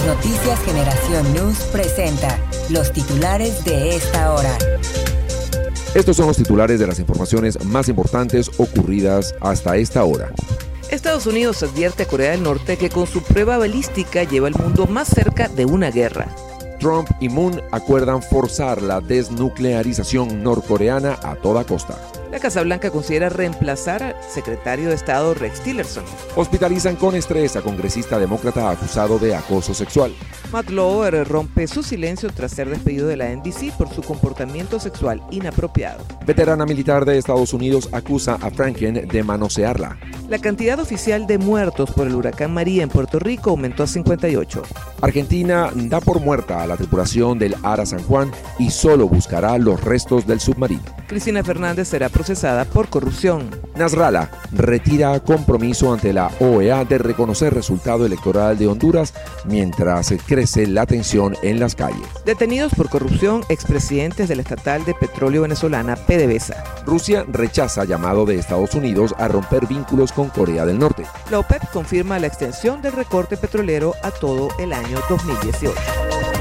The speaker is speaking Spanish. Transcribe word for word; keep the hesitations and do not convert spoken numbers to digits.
Noticias Generación News presenta los titulares de esta hora. Estos son los titulares de las informaciones más importantes ocurridas hasta esta hora. Estados Unidos advierte a Corea del Norte que con su prueba balística lleva al mundo más cerca de una guerra. Trump y Moon acuerdan forzar la desnuclearización norcoreana a toda costa. La Casa Blanca considera reemplazar al secretario de Estado Rex Tillerson. Hospitalizan con estrés a congresista demócrata acusado de acoso sexual. Matt Lauer rompe su silencio tras ser despedido de la N B C por su comportamiento sexual inapropiado. Veterana militar de Estados Unidos acusa a Franken de manosearla. La cantidad oficial de muertos por el huracán María en Puerto Rico aumentó a cincuenta y ocho. Argentina da por muerta a la tripulación del Ara San Juan y solo buscará los restos del submarino. Cristina Fernández será procesada por corrupción. Nasrallah retira compromiso ante la O E A de reconocer resultado electoral de Honduras mientras crece la tensión en las calles. Detenidos por corrupción expresidentes de la estatal de petróleo venezolana PDVSA. Rusia rechaza llamado de Estados Unidos a romper vínculos con Corea del Norte. La OPEP confirma la extensión del recorte petrolero a todo el año dos mil dieciocho.